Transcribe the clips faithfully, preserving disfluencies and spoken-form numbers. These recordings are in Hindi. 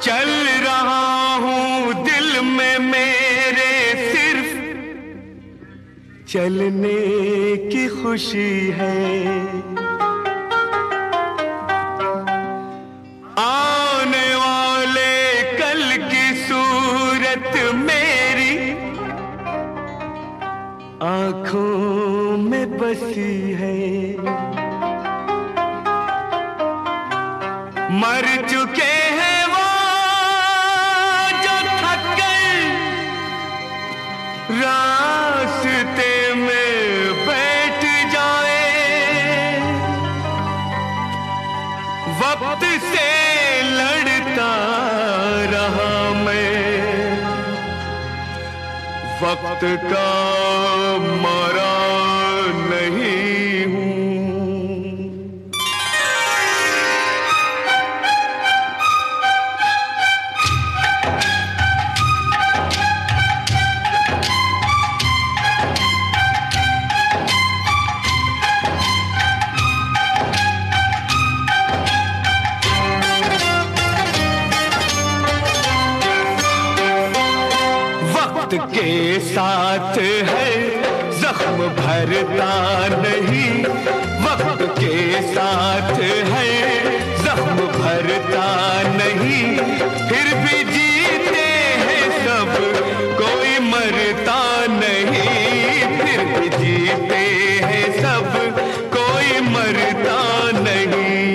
चल रहा हूँ दिल में मेरे सिर्फ चलने की खुशी है। आने वाले कल की सूरत मेरी आंखों में बसी है। मर चुके हैं वो जो थक गए रास्ते में बैठ जाए। वक्त से लड़ता रहा मैं, वक्त का मारा नहीं हूं। वक्त के साथ है जख्म भरता नहीं, वक्त के साथ है जख्म भरता नहीं। फिर भी जीते हैं सब कोई मरता नहीं, फिर भी जीते हैं सब कोई मरता नहीं।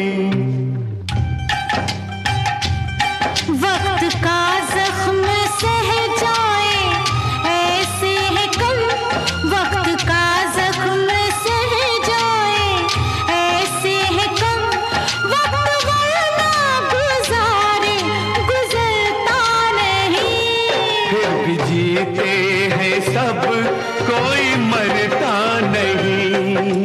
वक्त का जख्म सह जाए ऐसे है कम, वक्त का जख्म सह जाए ऐसे है कम। वक्त वरना गुजारे गुजरता नहीं, फिर भी जीते हैं सब कोई मरता नहीं।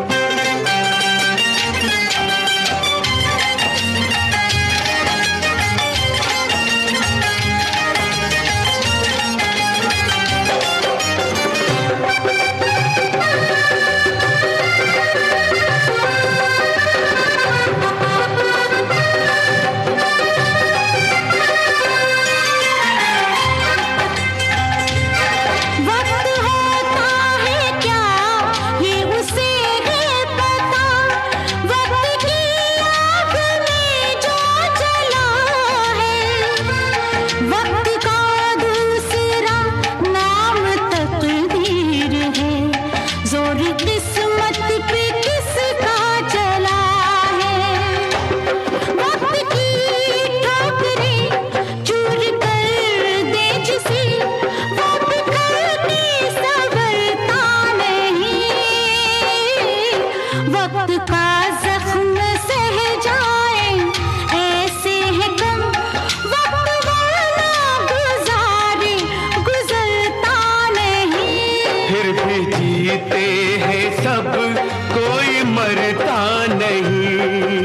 वक्त का जख्म सह जाए ऐसे है कम, वक्त वरना गुजारे गुजरता नहीं। फिर भी जीते हैं सब कोई मरता नहीं।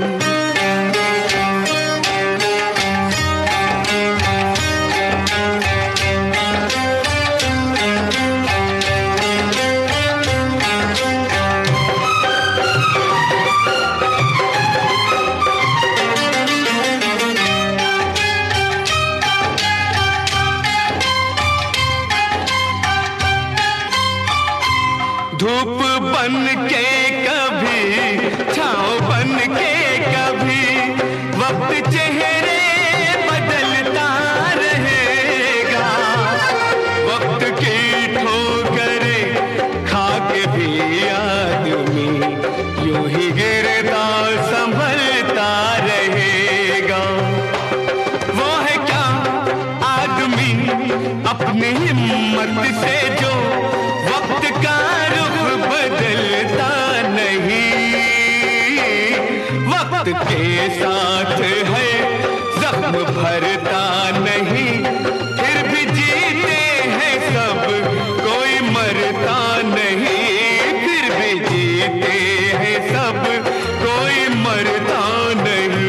धूप बन के कभी छाँव बन के कभी वक्त चेहरे बदलता रहेगा। वक्त की ठोकरें खा के भी आदमी यूं ही गिरता संभलता रहेगा। वो है क्या आदमी अपनी हिम्मत से जो वक्त का रुख बदलता नहीं। वक्त के साथ है जख्म भरता नहीं, फिर भी जीते हैं सब कोई मरता नहीं। फिर भी जीते हैं सब कोई मरता नहीं।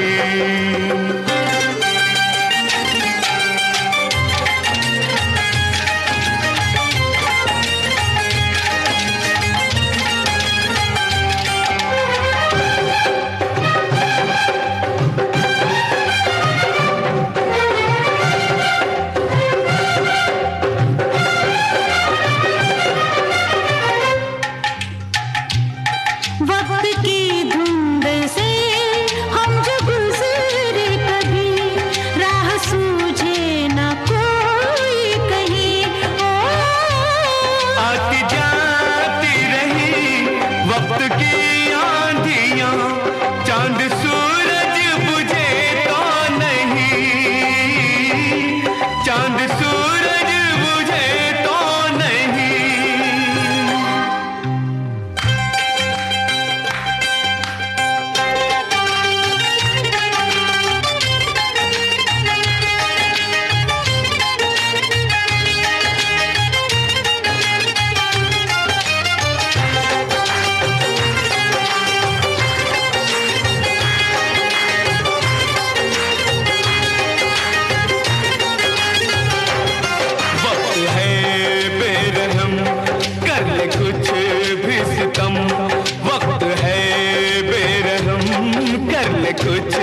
कुछ